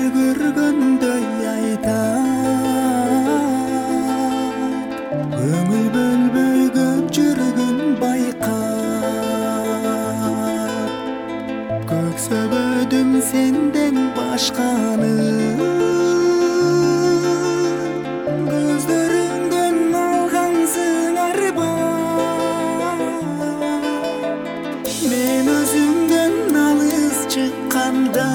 көргөндөй айтат, көңүл бөлбөй көп жүргүн байкап. Көксөбөдүм сенден башканы, көздөрүңдөн алгансың арбап. Мен өзүңдөн алыс чыкканда,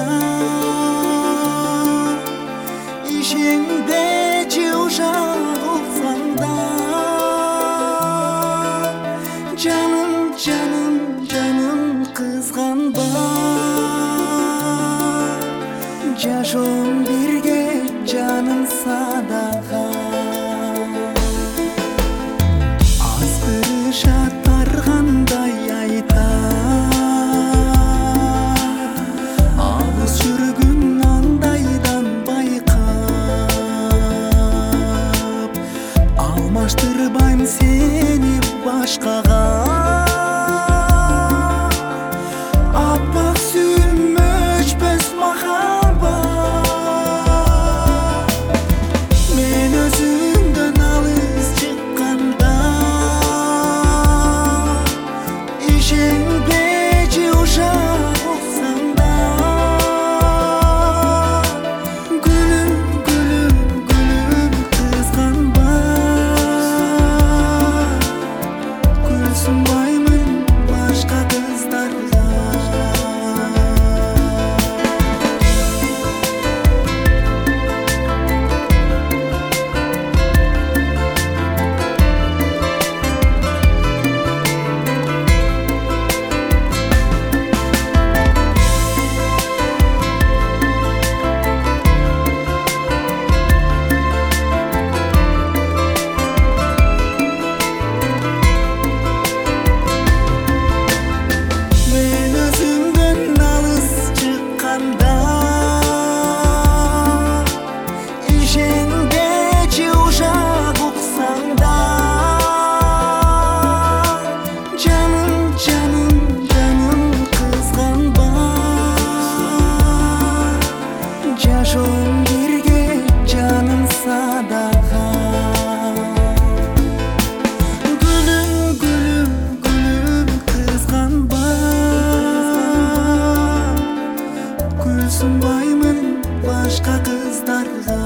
ишеңде жыушак уксаң да, жаным жаным жаным кызганба. Жашоом бирге жаным садака. Азгырыша таргандай айтат, алыс жүргүн андайдан байкап. Алмаштырбайм сени башкага, аппак сүйүм өчпөс махаббат. Мен өзүңдөн алыс чыкканда, ишеңде жыушак уксаң да, гүлүм гүлүм гүлүм кызганба. Күл сунбаймын башка кыздарга. Мен өзүңдөн алыс чыкканда, ишеңде жыушак уксаң да, жаным жаным жаным кызганба. Жашоом бирге жаным садака. Гүлүм гүлүм гүлүм кызганба. Күл сунбаймын башка кыздарга.